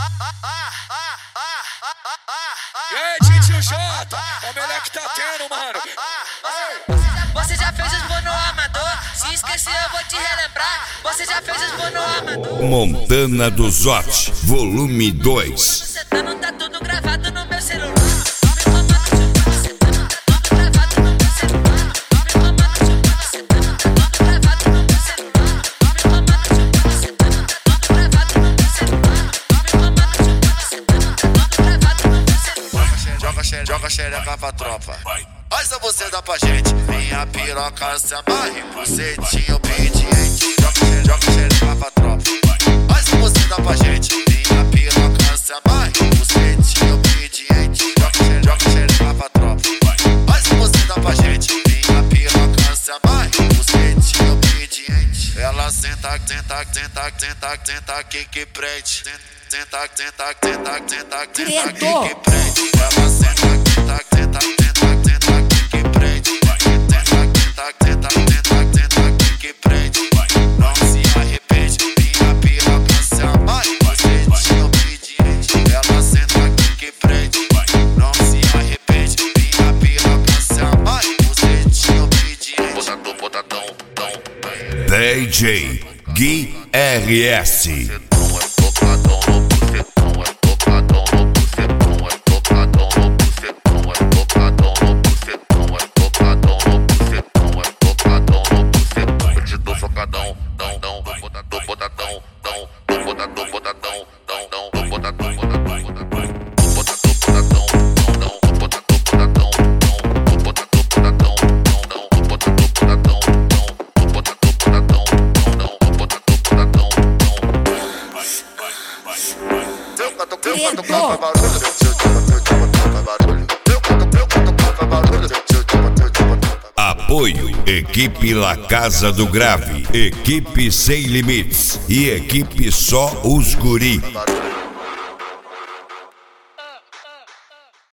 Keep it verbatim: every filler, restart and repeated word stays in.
E aí, tio Jota, é o melhor que tá tendo, mano. Você já fez os bono amador, se esquecer eu vou te relembrar. Você já fez os bono amador. Montana do Zote, volume dois. Você tá, não tá tudo gravado no meu celular. Joga xereca pra tropa. Faz a você dá pra gente. Minha piroca se amarre, bucetinho obediente. Joga xereca pra tropa. Faz a você dá pra gente. Minha piroca se amarre, bucetinho obediente. Joga xereca pra tropa. Faz a você dá pra gente. Minha piroca se amarre, bucetinho obediente. Ela senta, senta, senta, senta, senta aqui que prende. Senta, senta, senta, senta, senta aqui que prende. Ela senta, senta, senta, senta, senta aqui que prende. Senta, senta, senta, senta, senta aqui que prende. Não se arrepende, minha piroca se amarre, bucetinho obediente. Ela senta aqui que prende. Não se arrepende, minha piroca se amarre, bucetinho obediente. Botadão, botadão, tão. D J Gui R S. Apoio Equipe La Casa do Grave, Equipe Sem Limites e Equipe Só Os Guri.